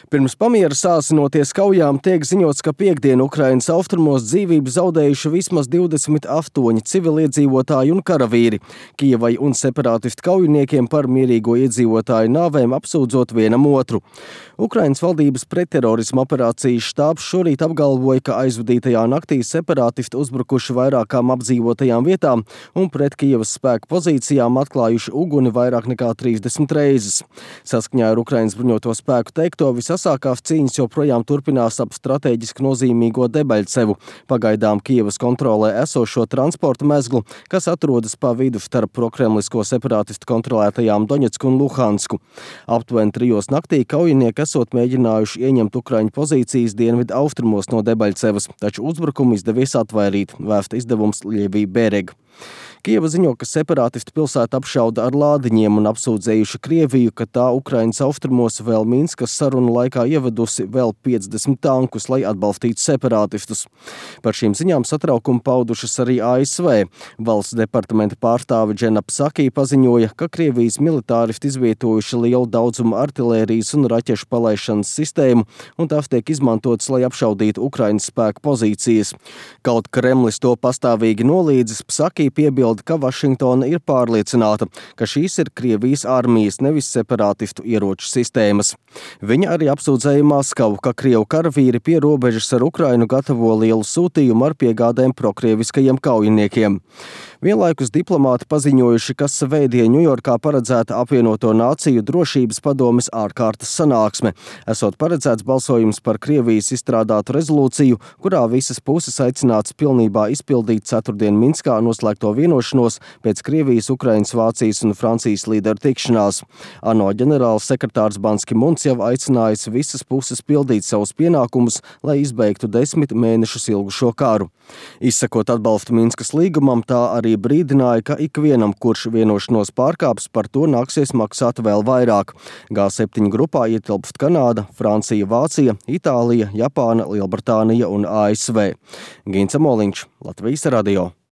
Pirms pamiera sāsinoties kaujām tiek ziņots, ka piektdien Ukrainas austrumos dzīvību zaudējuši vismaz 28 civiliedzīvotāji un karavīri. Kijevai un separātistu kaujiniekiem par mierīgo iedzīvotāju nāvēm apsūdzot vienam otru. Ukrainas valdības pretterorisma operācijas štābs šorīt apgalvoja, ka aizvadītajā naktī separātisti uzbrukuši vairākām apdzīvotajām vietām un pret Kijevas spēku pozīcijām atklājuši uguni vairāk nekā 30 reizes. Saskaņā ar Ukrainas bruņoto spēku teikto, visasākās cīņas joprojām turpinās ap strateģiski nozīmīgo Debaļcevu, pagaidām Kijevas kontrolē esošo transporta mezglu, kas atrodas pa vidu starp prokremlisko separātistu kontrolētajām Doņetsku un Luhansku. Aptuveni 3 naktī kaujinieki esot mēģinājuši ieņemt Ukraiņu pozīcijas dienvidu austrumos no Debaļcevas, taču uzbrukumu izdevies atvairīt, vēsta izdevums Ļevija Berega. Kijeva ziņo, ka separātisti pilsētu apšauda ar lādiņiem un apsūdzējuši Krieviju, ka tā Ukrainas austrumos vēl Minskas sarunu laikā ievedusi vēl 50 tankus, lai atbalstītu separātistus. Par šīm ziņām satraukumu paudušas arī ASV. Valsts departamenta pārstāve Džena Psaki paziņoja, ka Krievijas militāristi izvietojuši lielu daudzumu artilērijas un raķešu palaišanas sistēmu, un tās tiek izmantotas, lai apšaudītu Ukrainas spēku pozīcijas. Kaut Kremlis to pastāvīgi nolīdzis, Psaki piebilda, ka Vašingtona ir pārliecināta, ka šīs ir Krievijas armijas, nevis separātistu ieroču sistēmas. Viņa arī apsūdzēja Maskavu, ka Krievu karavīri pie robežas ar Ukrainu gatavo lielu sūtījumu ar piegādēm prokrieviskajiem kaujiniekiem. Vienlaikus diplomāti paziņojuši, ka svētdien Ņujorkā paredzēta apvienoto nāciju drošības padomes ārkārtas sanāksme. Esot paredzēts balsojums par Krievijas izstrādātu rezolūciju, kurā visas puses aicināts pilnībā izpildīt ceturtdien Minskā noslēgto vienošanos pēc Krievijas, Ukrainas, Vācijas un Francijas līderu tikšanās. ANO ģenerāls sekretārs Ban Ki Muns jau aicinājis visas puses pildīt savus pienākumus, lai izbeigtu 10 mēnešus ilgu šo karu. Izsakot atbalstu Minskas līgumam, tā arī brīdināja, ka ikvienam, kurš vienošanos pārkāps, par to nāksies maksāt vēl vairāk. G7 grupā ietilpst Kanāda, Francija, Vācija, Itālija, Japāna, Lielbritānija un ASV. Gints Amoliņš, Latvijas radio.